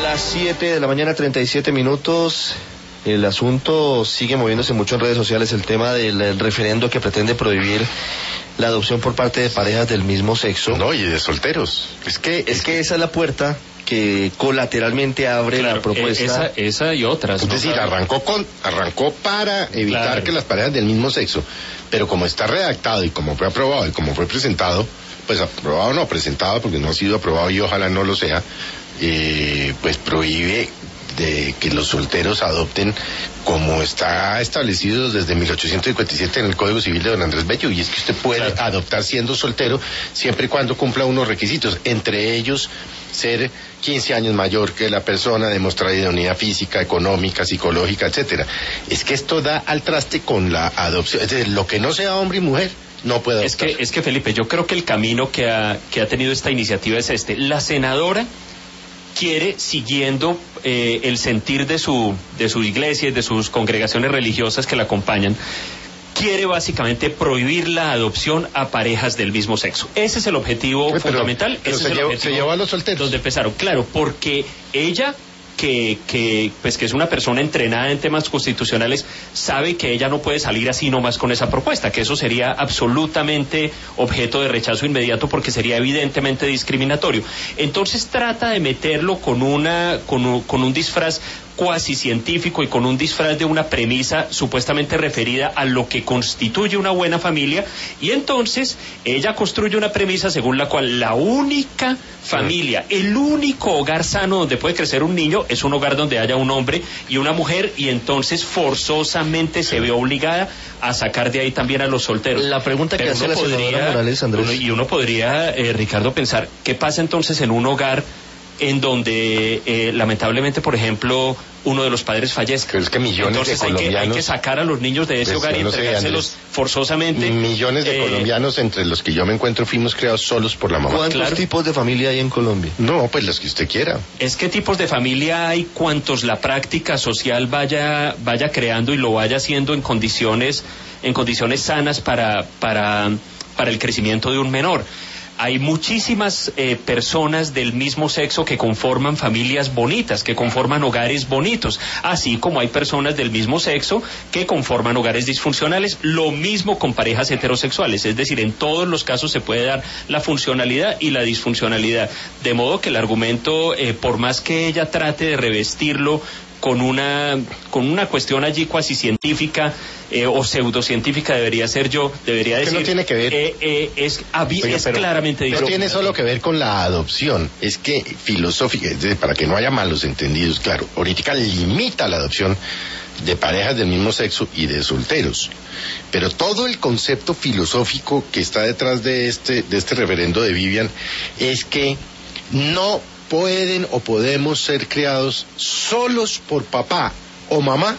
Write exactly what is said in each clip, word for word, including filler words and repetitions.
Las siete de la mañana, treinta y siete minutos. El asunto sigue moviéndose mucho en redes sociales, el tema del el referendo que pretende prohibir la adopción por parte de parejas del mismo sexo. No, y de solteros. Es que, es, es que, que esa es la puerta que colateralmente abre claro, la propuesta. Esa, esa y otras. Es ¿no? decir, arrancó con, arrancó para evitar claro. que las parejas del mismo sexo, pero como está redactado y como fue aprobado y como fue presentado, pues aprobado no, presentado porque no ha sido aprobado y ojalá no lo sea, eh, pues prohíbe de que los solteros adopten como está establecido desde mil ochocientos cincuenta y siete en el Código Civil de don Andrés Bello, y es que usted puede claro. adoptar siendo soltero siempre y cuando cumpla unos requisitos, entre ellos ser quince años mayor que la persona, demostrar idoneidad física, económica, psicológica, etcétera. Es que esto da al traste con la adopción, es decir, lo que no sea hombre y mujer no puede adoptar. Es que, es que Felipe, yo creo que el camino que ha, que ha tenido esta iniciativa es este. La senadora quiere, siguiendo eh, el sentir de su de su iglesia y de sus congregaciones religiosas que la acompañan, quiere básicamente prohibir la adopción a parejas del mismo sexo. Ese es el objetivo pero, fundamental. Pero Ese se, es el llevó, objetivo se llevó a los solteros. Donde empezaron, claro, porque ella que, que, pues que es una persona entrenada en temas constitucionales, sabe que ella no puede salir así nomás con esa propuesta, que eso sería absolutamente objeto de rechazo inmediato porque sería evidentemente discriminatorio. Entonces trata de meterlo con una, con un, con un disfraz cuasi científico y con un disfraz de una premisa supuestamente referida a lo que constituye una buena familia, y entonces ella construye una premisa según la cual la única familia, el único hogar sano donde puede crecer un niño es un hogar donde haya un hombre y una mujer, y entonces forzosamente se ve obligada a sacar de ahí también a los solteros. La pregunta que Pero hace la senadora Morales, Andrés. Uno, y uno podría, eh, Ricardo, pensar, ¿qué pasa entonces en un hogar en donde eh, lamentablemente, por ejemplo, uno de los padres fallezca? Pero es que millones Entonces de hay colombianos... que, hay que sacar a los niños de ese pues, hogar y no sé, entregárselos Andrés, forzosamente. Millones de eh, colombianos, entre los que yo me encuentro, fuimos creados solos por la mamá. ¿Cuántos claro. tipos de familia hay en Colombia? No, pues los que usted quiera. Es que tipos de familia hay cuantos la práctica social vaya vaya creando y lo vaya haciendo en condiciones en condiciones sanas para para para el crecimiento de un menor. Hay muchísimas eh, personas del mismo sexo que conforman familias bonitas, que conforman hogares bonitos, así como hay personas del mismo sexo que conforman hogares disfuncionales, lo mismo con parejas heterosexuales, es decir, en todos los casos se puede dar la funcionalidad y la disfuncionalidad, de modo que el argumento, eh, por más que ella trate de revestirlo con una con una cuestión allí cuasi científica eh, o pseudocientífica, debería ser yo, debería es que decir... no tiene que ver... Eh, eh, es Oye, es claramente... No tiene solo que ver con la adopción, es que filosófica, es decir, para que no haya malos entendidos, claro, ahorita limita la adopción de parejas del mismo sexo y de solteros, pero todo el concepto filosófico que está detrás de este, de este referendo de Vivian es que no pueden o podemos ser criados solos por papá o mamá,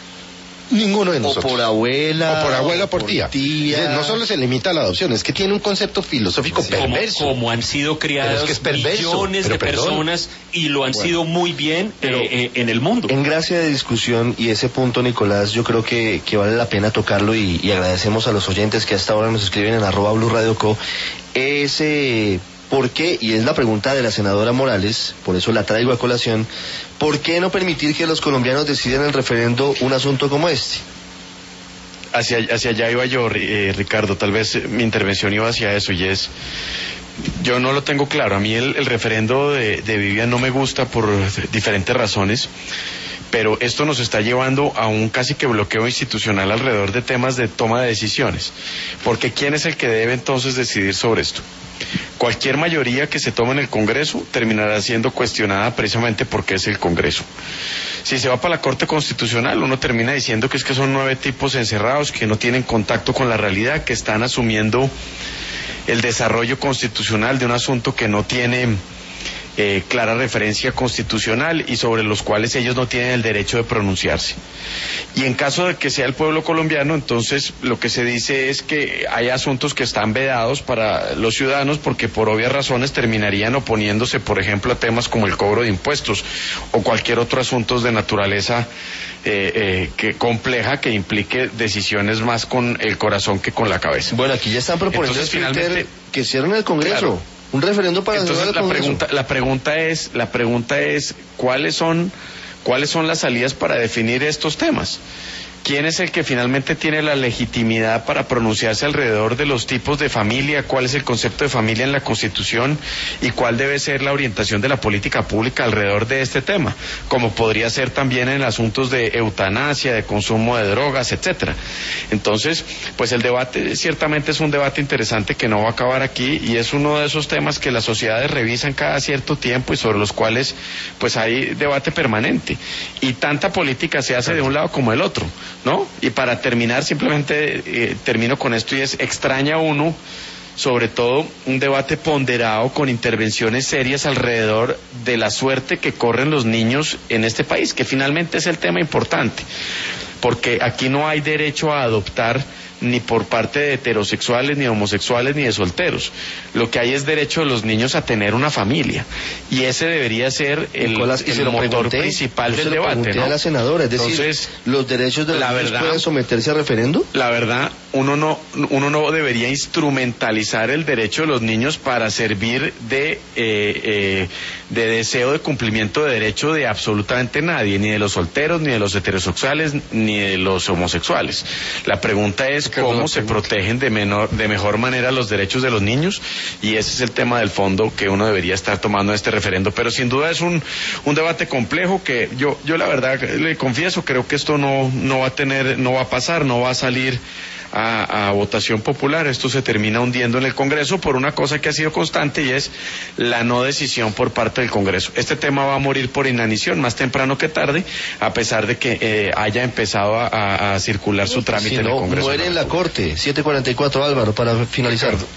ninguno de nosotros. O por abuela. O por abuela o por, por tía. tía. No solo se limita a la adopción, es que tiene un concepto filosófico sí, perverso. Como, como han sido criados es que es perverso, millones de perdón. personas y lo han bueno, sido muy bien pero, eh, en el mundo. En gracia de discusión y ese punto, Nicolás, yo creo que, que vale la pena tocarlo y, y agradecemos a los oyentes que hasta ahora nos escriben en arroba Blue Radio Co. Ese... ¿Por qué? Y es la pregunta de la senadora Morales, por eso la traigo a colación, ¿por qué no permitir que los colombianos decidan en el referendo un asunto como este? Hacia, hacia allá iba yo, eh, Ricardo, tal vez mi intervención iba hacia eso, y es, yo no lo tengo claro, a mí el, el referendo de, de Vivian no me gusta por diferentes razones, pero esto nos está llevando a un casi que bloqueo institucional alrededor de temas de toma de decisiones, porque ¿quién es el que debe entonces decidir sobre esto? Cualquier mayoría que se tome en el Congreso terminará siendo cuestionada precisamente porque es el Congreso. Si se va para la Corte Constitucional, uno termina diciendo que es que son nueve tipos encerrados, que no tienen contacto con la realidad, que están asumiendo el desarrollo constitucional de un asunto que no tiene eh, clara referencia constitucional y sobre los cuales ellos no tienen el derecho de pronunciarse. Y en caso de que sea el pueblo colombiano, entonces lo que se dice es que hay asuntos que están vedados para los ciudadanos porque por obvias razones terminarían oponiéndose, por ejemplo, a temas como el cobro de impuestos o cualquier otro asunto de naturaleza eh, eh, que compleja que implique decisiones más con el corazón que con la cabeza. Bueno, aquí ya están proponiendo entonces, Twitter finalmente, que cierren el Congreso. Claro. Un referendo para Entonces la pregunta, la pregunta es, la pregunta es, ¿cuáles son, cuáles son las salidas para definir estos temas? ¿Quién es el que finalmente tiene la legitimidad para pronunciarse alrededor de los tipos de familia? ¿Cuál es el concepto de familia en la Constitución? ¿Y cuál debe ser la orientación de la política pública alrededor de este tema? Como podría ser también en asuntos de eutanasia, de consumo de drogas, etcétera. Entonces, pues el debate ciertamente es un debate interesante que no va a acabar aquí y es uno de esos temas que las sociedades revisan cada cierto tiempo y sobre los cuales pues hay debate permanente. Y tanta política se hace de un lado como del otro, ¿no? Y para terminar, simplemente eh, termino con esto y es, extraña uno, sobre todo, un debate ponderado con intervenciones serias alrededor de la suerte que corren los niños en este país, que finalmente es el tema importante, porque aquí no hay derecho a adoptar ni por parte de heterosexuales, ni homosexuales, ni de solteros. Lo que hay es derecho de los niños a tener una familia. Y ese debería ser el, Nicolás, el motor pregunté, principal del debate, ¿no? A la senadora, es decir, entonces, ¿los derechos de los la niños verdad, pueden someterse a referendo? La verdad, uno no, uno no debería instrumentalizar el derecho de los niños para servir de, eh, eh, de deseo de cumplimiento de derecho de absolutamente nadie, ni de los solteros, ni de los heterosexuales, ni de los homosexuales. La pregunta es cómo se protegen de menor, de mejor manera los derechos de los niños, y ese es el tema del fondo que uno debería estar tomando en este referendo. Pero sin duda es un, un debate complejo que yo, yo la verdad le confieso, creo que esto no, no va a tener, no va a pasar, no va a salir A, a votación popular. Esto se termina hundiendo en el Congreso por una cosa que ha sido constante y es la no decisión por parte del Congreso. Este tema va a morir por inanición más temprano que tarde, a pesar de que eh, haya empezado a, a circular su trámite si en el no, Congreso. Muere en la Corte. siete cuarenta y cuatro, Álvaro, para finalizar. Ricardo.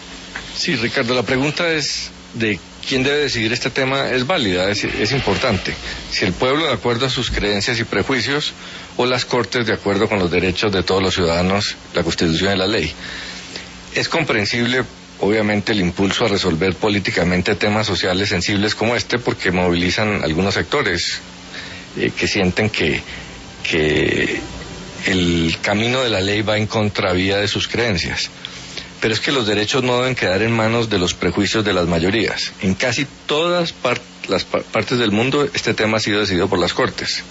Sí, Ricardo, la pregunta es de quién debe decidir este tema es válida, es, es importante. Si el pueblo de acuerdo a sus creencias y prejuicios o las Cortes de acuerdo con los derechos de todos los ciudadanos, la Constitución y la ley. Es comprensible, obviamente, el impulso a resolver políticamente temas sociales sensibles como este porque movilizan algunos sectores eh, que sienten que, que el camino de la ley va en contravía de sus creencias. Pero es que los derechos no deben quedar en manos de los prejuicios de las mayorías. En casi todas part- las pa- partes del mundo este tema ha sido decidido por las Cortes.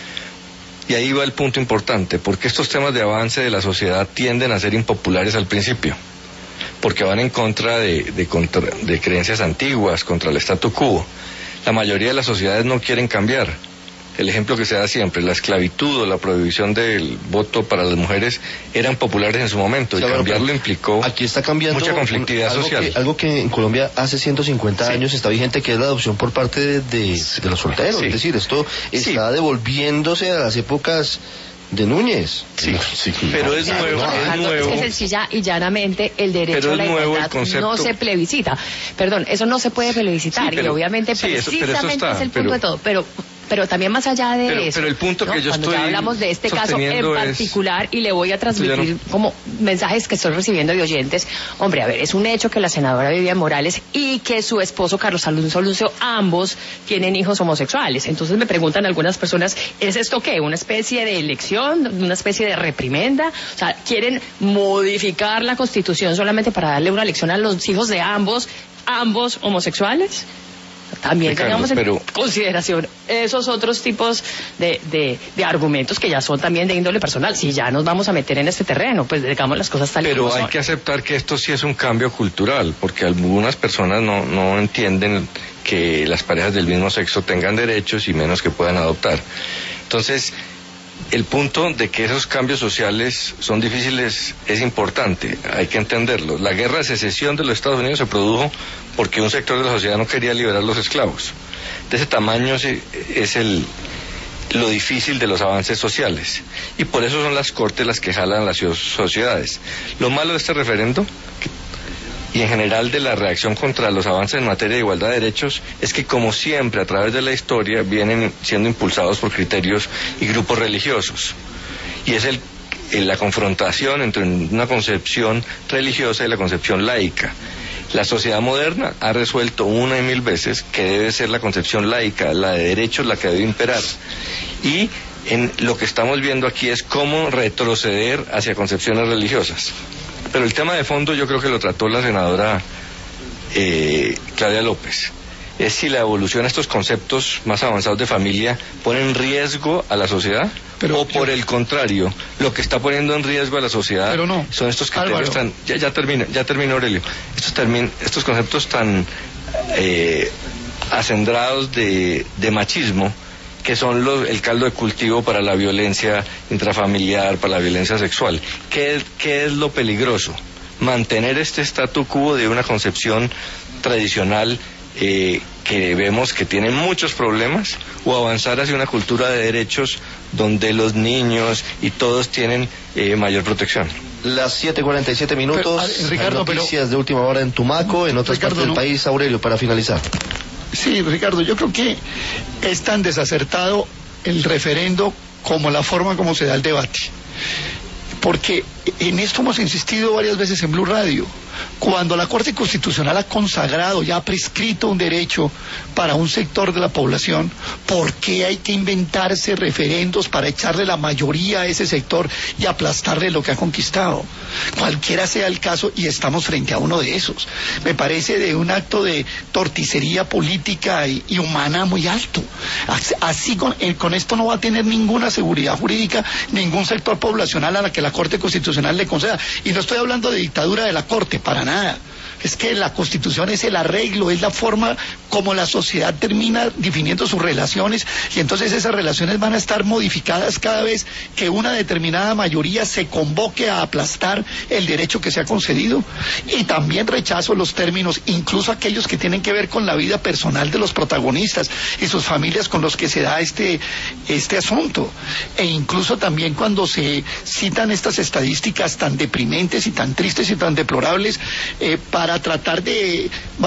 Y ahí va el punto importante, porque estos temas de avance de la sociedad tienden a ser impopulares al principio, porque van en contra de, de, contra, de creencias antiguas, contra el statu quo. La mayoría de las sociedades no quieren cambiar. El ejemplo que se da siempre, la esclavitud o la prohibición del voto para las mujeres eran populares en su momento, y cambiarlo implicó aquí está cambiando mucha conflictividad un, algo social. Que, algo que en Colombia hace ciento cincuenta sí. años está vigente, que es la adopción por parte de, de, de los solteros. Sí. Es decir, esto está sí. devolviéndose a las épocas de Núñez. Sí, sí, pero es nuevo, es nuevo. Es que sencilla y llanamente el derecho a la igualdad no se plebiscita. Perdón, eso no se puede plebiscitar, sí, pero, y obviamente sí, precisamente eso, eso está, es el punto pero, de todo, pero pero también más allá de pero, eso. Pero el punto ¿no? que yo Cuando estoy ya hablamos de este caso en particular es... y le voy a transmitir no... como mensajes que estoy recibiendo de oyentes. Hombre, a ver, es un hecho que la senadora Vivian Morales y que su esposo Carlos Alonso Lucio ambos tienen hijos homosexuales. Entonces me preguntan algunas personas, ¿es esto qué? ¿Una especie de elección? ¿Una especie de reprimenda? O sea, ¿quieren modificar la Constitución solamente para darle una lección a los hijos de ambos, ambos homosexuales? También Ricardo, tengamos en pero... consideración esos otros tipos de, de, de argumentos que ya son también de índole personal. Si ya nos vamos a meter en este terreno, pues digamos las cosas tal y pero como son. Pero hay que aceptar que esto sí es un cambio cultural, porque algunas personas no, no entienden que las parejas del mismo sexo tengan derechos y menos que puedan adoptar. Entonces, el punto de que esos cambios sociales son difíciles es importante, hay que entenderlo. La guerra de secesión de los Estados Unidos se produjo porque un sector de la sociedad no quería liberar los esclavos. De ese tamaño es el, lo difícil de los avances sociales. Y por eso son las Cortes las que jalan las sociedades. Lo malo de este referendo, y en general de la reacción contra los avances en materia de igualdad de derechos, es que como siempre a través de la historia vienen siendo impulsados por criterios y grupos religiosos, y es el, el, la confrontación entre una concepción religiosa y la concepción laica. La sociedad moderna ha resuelto una y mil veces que debe ser la concepción laica, la de derechos, la que debe imperar, y en lo que estamos viendo aquí es cómo retroceder hacia concepciones religiosas. Pero el tema de fondo yo creo que lo trató la senadora eh, Claudia López, es si la evolución de estos conceptos más avanzados de familia pone en riesgo a la sociedad, pero, o por yo, el contrario, lo que está poniendo en riesgo a la sociedad no. son estos criterios tan... Ya, ya termino, ya termino Aurelio. Estos, termin, estos conceptos tan eh, acendrados de, de machismo, que son los, el caldo de cultivo para la violencia intrafamiliar, para la violencia sexual. ¿Qué, qué es lo peligroso? Mantener este statu quo de una concepción tradicional eh, que vemos que tiene muchos problemas, o avanzar hacia una cultura de derechos donde los niños y todos tienen eh, mayor protección. Las siete cuarenta y siete minutos, pero, Ricardo, noticias pero, de última hora en Tumaco, en otras Ricardo, partes del no. país. Aurelio, para finalizar. Sí, Ricardo, yo creo que es tan desacertado el referendo como la forma como se da el debate. Porque en esto hemos insistido varias veces en Blue Radio. Cuando la Corte Constitucional ha consagrado, ya ha prescrito un derecho para un sector de la población, ¿por qué hay que inventarse referendos para echarle la mayoría a ese sector y aplastarle lo que ha conquistado? Cualquiera sea el caso, y estamos frente a uno de esos. Me parece de un acto de torticería política y, y humana muy alto. Así con, eh, con esto no va a tener ninguna seguridad jurídica ningún sector poblacional a la que la Corte Constitucional le conceda. Y no estoy hablando de dictadura de la Corte, para nada. Es que la Constitución es el arreglo, es la forma como la sociedad termina definiendo sus relaciones, y entonces esas relaciones van a estar modificadas cada vez que una determinada mayoría se convoque a aplastar el derecho que se ha concedido. Y también rechazo los términos, incluso aquellos que tienen que ver con la vida personal de los protagonistas y sus familias con los que se da este, este asunto. E incluso también cuando se citan estas estadísticas tan deprimentes y tan tristes y tan deplorables, eh, para para tratar de,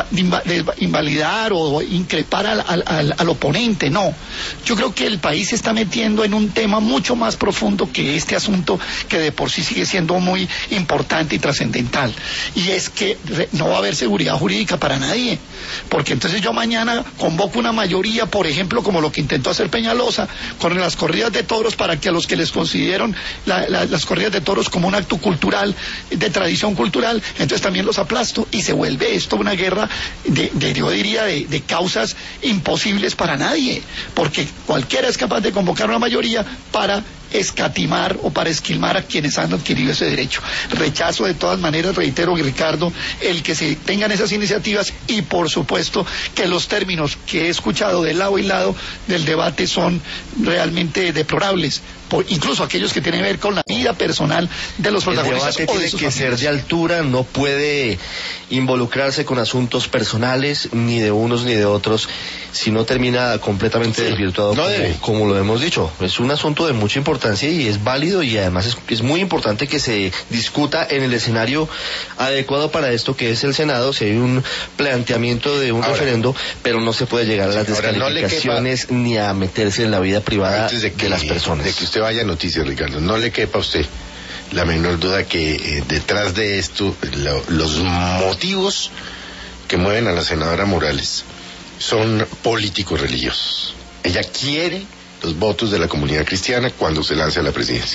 de invalidar o increpar al, al, al oponente. No, yo creo que el país se está metiendo en un tema mucho más profundo que este asunto, que de por sí sigue siendo muy importante y trascendental, y es que no va a haber seguridad jurídica para nadie, porque entonces yo mañana convoco una mayoría, por ejemplo, como lo que intentó hacer Peñalosa con las corridas de toros, para que a los que les consideraron la, la, las corridas de toros como un acto cultural, de tradición cultural, entonces también los aplasto, y se vuelve esto una guerra de, de yo diría, de, de causas imposibles para nadie, porque cualquiera es capaz de convocar una mayoría para escatimar o para esquilmar a quienes han adquirido ese derecho. Rechazo de todas maneras, reitero, Ricardo, el que se tengan esas iniciativas, y por supuesto que los términos que he escuchado de lado y lado del debate son realmente deplorables, por, incluso aquellos que tienen que ver con la vida personal de los protagonistas. El debate tiene que ser de altura, no puede involucrarse con asuntos personales ni de unos ni de otros, si no termina completamente sí, desvirtuado, no como, como lo hemos dicho. Es un asunto de mucha importancia y es válido, y además es, es muy importante que se discuta en el escenario adecuado para esto, que es el Senado, si hay un planteamiento de un ahora, referendo, pero no se puede llegar a las descalificaciones no ni a meterse en la vida privada de, que, de las personas. De que usted vaya a noticias, Ricardo, no le quepa a usted la menor duda que eh, detrás de esto lo, los motivos que mueven a la senadora Morales son políticos religiosos. Ella quiere los votos de la comunidad cristiana cuando se lance a la presidencia.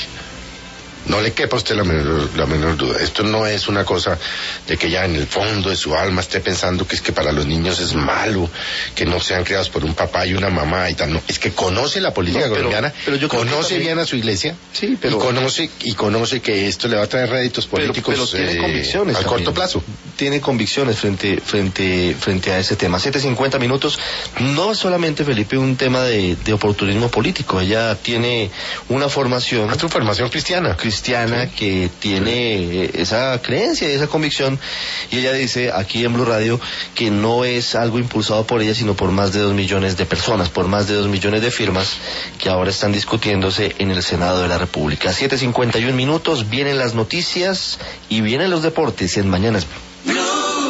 No le quepa a usted la menor, la menor duda. Esto no es una cosa de que ya en el fondo de su alma esté pensando que es que para los niños es malo que no sean criados por un papá y una mamá y tal. No, es que conoce la política no, pero, colombiana, pero yo conoce también bien a su iglesia, sí, pero, y conoce y conoce que esto le va a traer réditos políticos pero, pero tiene eh, convicciones al también. corto plazo. Tiene convicciones frente frente frente a ese tema. siete cincuenta minutos. No es solamente, Felipe, un tema de, de oportunismo político. Ella tiene una formación, una formación cristiana. cristiana sí. que tiene esa creencia y esa convicción, y ella dice aquí en Blue Radio que no es algo impulsado por ella, sino por más de dos millones de personas, por más de dos millones de firmas que ahora están discutiéndose en el Senado de la República. siete cincuenta y uno minutos, vienen las noticias y vienen los deportes en Mañanas Blue.